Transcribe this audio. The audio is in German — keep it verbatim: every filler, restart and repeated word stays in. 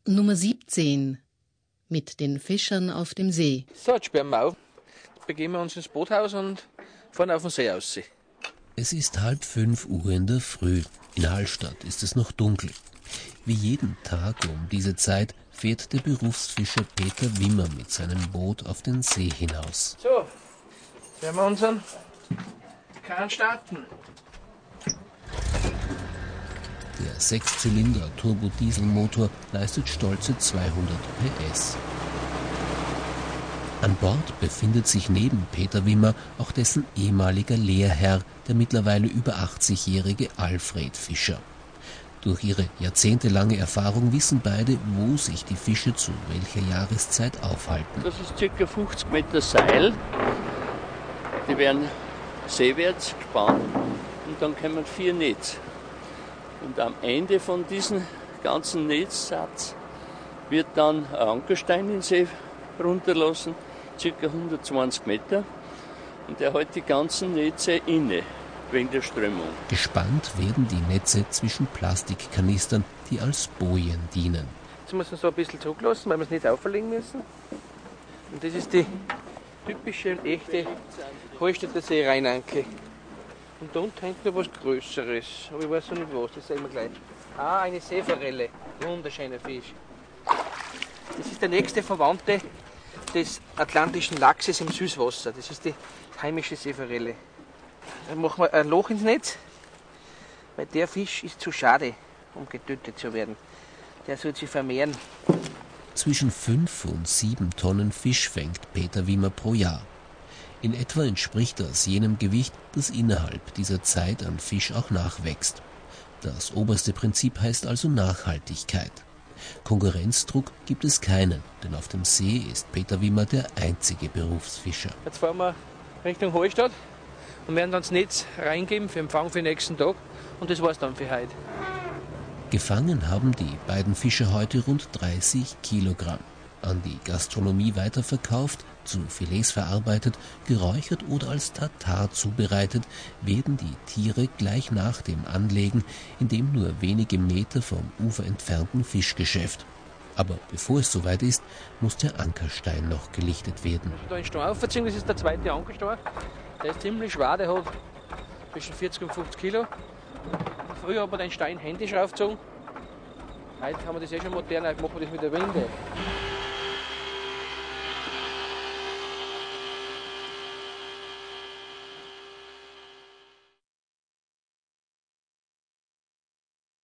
Nummer siebzehn. Mit den Fischern auf dem See. So, jetzt sperren wir auf, begeben wir uns ins Boothaus und fahren auf den See aus. Es ist halb fünf Uhr in der Früh. In Hallstatt ist es noch dunkel. Wie jeden Tag um diese Zeit fährt der Berufsfischer Peter Wimmer mit seinem Boot auf den See hinaus. So, werden wir unseren Kahn starten. Der Sechszylinder-Turbodieselmotor leistet stolze zweihundert P S. An Bord befindet sich neben Peter Wimmer auch dessen ehemaliger Lehrherr, der mittlerweile über achtzigjährige Alfred Fischer. Durch ihre jahrzehntelange Erfahrung wissen beide, wo sich die Fische zu welcher Jahreszeit aufhalten. Das ist ca. fünfzig Meter Seil. Die werden seewärts gespannt und dann kommen vier Netze. Und am Ende von diesem ganzen Netzsatz wird dann ein Ankerstein in den See runterlassen, ca. hundertzwanzig Meter. Und der hält die ganzen Netze inne, wegen der Strömung. Gespannt werden die Netze zwischen Plastikkanistern, die als Bojen dienen. Jetzt müssen wir so ein bisschen zurücklassen, weil wir es nicht auferlegen müssen. Und das ist die typische und echte Hallstätter Seerheinanke. Und da unten hängt noch was Größeres, aber ich weiß noch nicht was, das sehen wir gleich. Ah, eine Seeforelle, wunderschöner Fisch. Das ist der nächste Verwandte des atlantischen Lachses im Süßwasser. Das ist die heimische Seeforelle. Dann machen wir ein Loch ins Netz, weil der Fisch ist zu schade, um getötet zu werden. Der soll sich vermehren. Zwischen fünf und sieben Tonnen Fisch fängt Peter Wimmer pro Jahr. In etwa entspricht das jenem Gewicht, das innerhalb dieser Zeit an Fisch auch nachwächst. Das oberste Prinzip heißt also Nachhaltigkeit. Konkurrenzdruck gibt es keinen, denn auf dem See ist Peter Wimmer der einzige Berufsfischer. Jetzt fahren wir Richtung Hallstatt und werden dann das Netz reingeben für den Fang für den nächsten Tag. Und das war's dann für heute. Gefangen haben die beiden Fischer heute rund dreißig Kilogramm. An die Gastronomie weiterverkauft, zu Filets verarbeitet, geräuchert oder als Tatar zubereitet, werden die Tiere gleich nach dem Anlegen in dem nur wenige Meter vom Ufer entfernten Fischgeschäft. Aber bevor es soweit ist, muss der Ankerstein noch gelichtet werden. Also da den Stein aufziehen, das ist der zweite Ankerstein. Der ist ziemlich schwer, der hat zwischen vierzig und fünfzig Kilo. Früher hat man den Stein händisch aufgezogen. Heute haben wir das eh schon modern, heute machen wir das mit der Winde.